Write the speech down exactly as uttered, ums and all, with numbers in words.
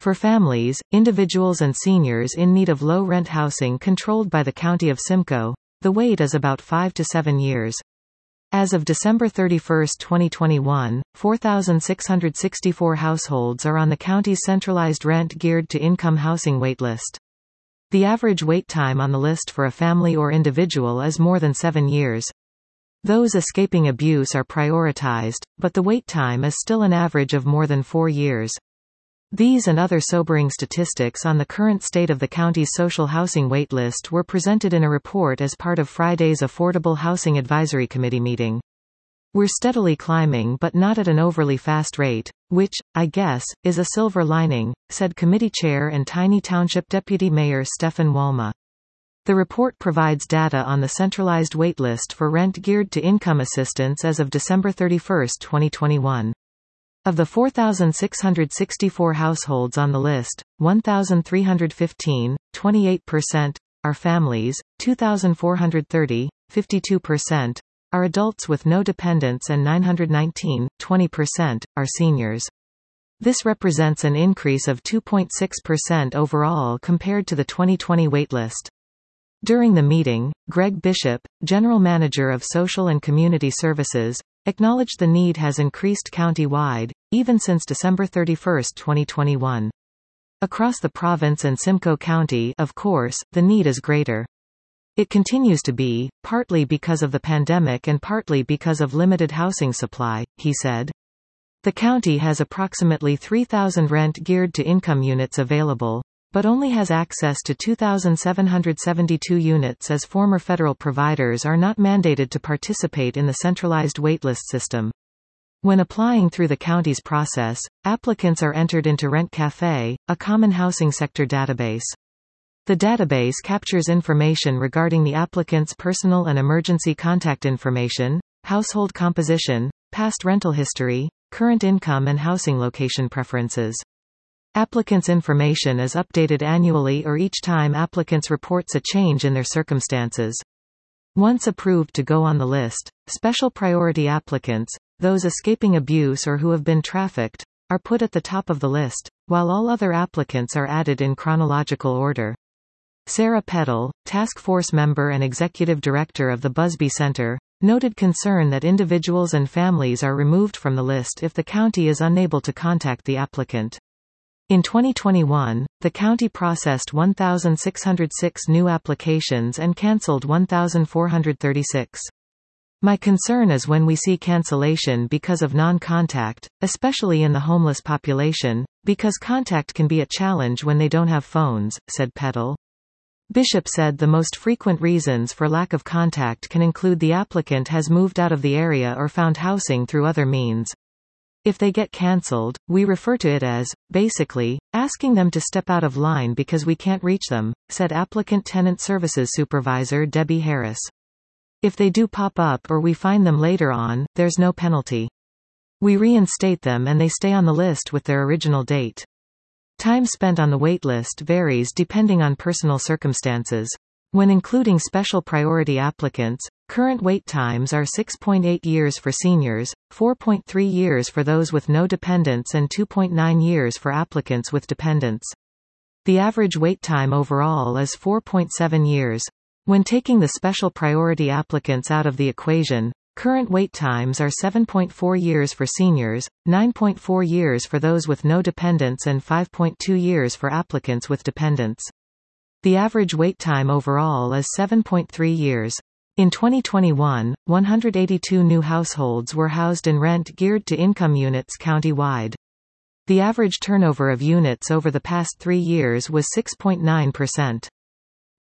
For families, individuals and seniors in need of low-rent housing controlled by the County of Simcoe, the wait is about five to seven years. As of December thirty-first, twenty twenty-one, four thousand six hundred sixty-four households are on the county's centralized rent-geared-to-income housing waitlist. The average wait time on the list for a family or individual is more than seven years. Those escaping abuse are prioritized, but the wait time is still an average of more than four years. These and other sobering statistics on the current state of the county's social housing waitlist were presented in a report as part of Friday's Affordable Housing Advisory Committee meeting. We're steadily climbing, but not at an overly fast rate, which, I guess, is a silver lining, said committee chair and Tiny Township Deputy Mayor Stefan Walma. The report provides data on the centralized waitlist for rent-geared-to-income assistance as of December thirty-first, twenty twenty-one. Of the four thousand six hundred sixty-four households on the list, one thousand three hundred fifteen, twenty-eight percent, are families, two thousand four hundred thirty, fifty-two percent, are adults with no dependents and nine hundred nineteen, twenty percent, are seniors. This represents an increase of two point six percent overall compared to the twenty twenty waitlist. During the meeting, Greg Bishop, General Manager of Social and Community Services, acknowledged the need has increased county-wide, even since December thirty-first, twenty twenty-one. Across the province and Simcoe County, of course, the need is greater. It continues to be, partly because of the pandemic and partly because of limited housing supply, he said. The county has approximately three thousand rent-geared-to-income units available, but only has access to two thousand seven hundred seventy-two units as former federal providers are not mandated to participate in the centralized waitlist system. When applying through the county's process, applicants are entered into Rent Café, a common housing sector database. The database captures information regarding the applicant's personal and emergency contact information, household composition, past rental history, current income and housing location preferences. Applicants' information is updated annually or each time applicants reports a change in their circumstances. Once approved to go on the list, special priority applicants, those escaping abuse or who have been trafficked, are put at the top of the list, while all other applicants are added in chronological order. Sarah Peddle, task force member and executive director of the Busby Center, noted concern that individuals and families are removed from the list if the county is unable to contact the applicant. In twenty twenty-one, the county processed one thousand six hundred six new applications and cancelled one thousand four hundred thirty-six. My concern is when we see cancellation because of non-contact, especially in the homeless population, because contact can be a challenge when they don't have phones, said Peddle. Bishop said the most frequent reasons for lack of contact can include the applicant has moved out of the area or found housing through other means. If they get cancelled, we refer to it as, basically, asking them to step out of line because we can't reach them, said Applicant Tenant Services Supervisor Debbie Harris. If they do pop up or we find them later on, there's no penalty. We reinstate them and they stay on the list with their original date. Time spent on the waitlist varies depending on personal circumstances. When including special priority applicants, current wait times are six point eight years for seniors, four point three years for those with no dependents and two point nine years for applicants with dependents. The average wait time overall is four point seven years. When taking the special priority applicants out of the equation, current wait times are seven point four years for seniors, nine point four years for those with no dependents and five point two years for applicants with dependents. The average wait time overall is seven point three years. In twenty twenty-one, one hundred eighty-two new households were housed in rent-geared-to-income units county-wide. The average turnover of units over the past three years was six point nine percent.